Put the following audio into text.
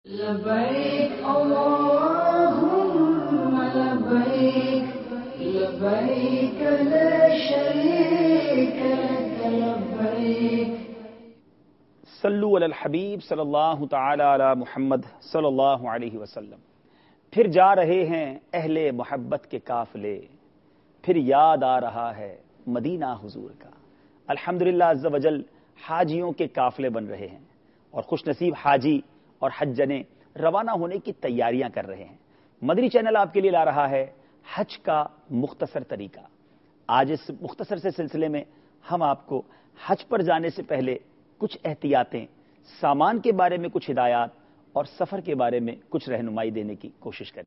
लबैक अल्लाहुम्मा लबैक लबैक ला शरीक लक लबैक। सल्लु अलल हबीब सल्लल्लाहु तआला अला मुहम्मद सल्लल्लाहु अलैहि वसल्लम। फिर जा रहे हैं अहले मोहब्बत के काफिले, फिर याद आ रहा है मदीना हुजूर का। अल्हम्दुलिल्लाह अज़्ज़ वजल हाजियों के काफिले बन रहे हैं और खुशनसीब हाजी और हज्जने रवाना होने की तैयारियां कर रहे हैं। मदनी चैनल आपके लिए ला रहा है हज का मुख्तसर तरीका। आज इस मुख्तसर से सिलसिले में हम आपको हज पर जाने से पहले कुछ एहतियातें, सामान के बारे में कुछ हिदायत और सफर के बारे में कुछ रहनुमाई देने की कोशिश करें।